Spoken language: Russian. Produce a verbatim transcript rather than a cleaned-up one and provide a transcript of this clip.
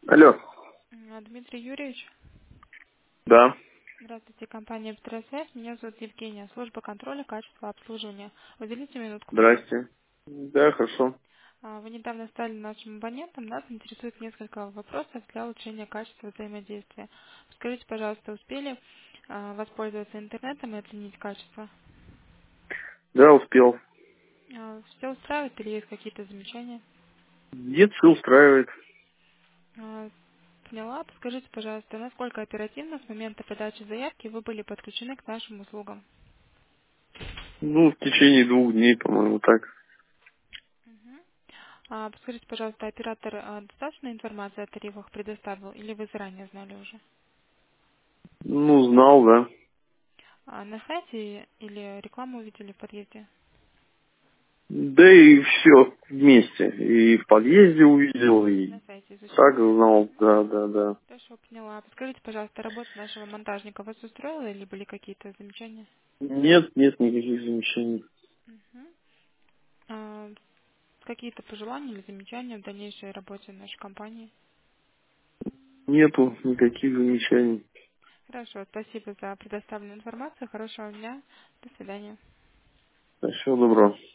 Алло. А, Дмитрий Юрьевич, Да. здравствуйте, компания «Петросвязь». Меня зовут Евгения, служба контроля качества обслуживания. Уделите минутку, пожалуйста. Здрасте. Да, хорошо. А, Вы недавно стали нашим абонентом, нас интересует несколько вопросов для улучшения качества взаимодействия. Скажите, пожалуйста, успели а, воспользоваться интернетом и оценить качество? Да, успел. Все устраивает или есть какие-то замечания? Нет, все устраивает. А, Поняла. Подскажите, пожалуйста, насколько оперативно с момента подачи заявки вы были подключены к нашим услугам? Ну, в течение двух дней, по-моему, так. А, Подскажите, пожалуйста, оператор а, достаточно информации о тарифах предоставил или вы заранее знали уже? Ну, знал, да. А, На сайте или рекламу увидели в подъезде? Да и все вместе. И в подъезде увидел, и На сайте изучили. так знал. Да, да, да. Хорошо, поняла. Подскажите, пожалуйста, работа нашего монтажника вас устроила или были какие-то замечания? Нет, нет никаких замечаний. Мгм. А, Какие-то пожелания или замечания в дальнейшей работе нашей компании? Нету никаких замечаний. Хорошо, спасибо за предоставленную информацию. Хорошего дня. До свидания. Всего доброго.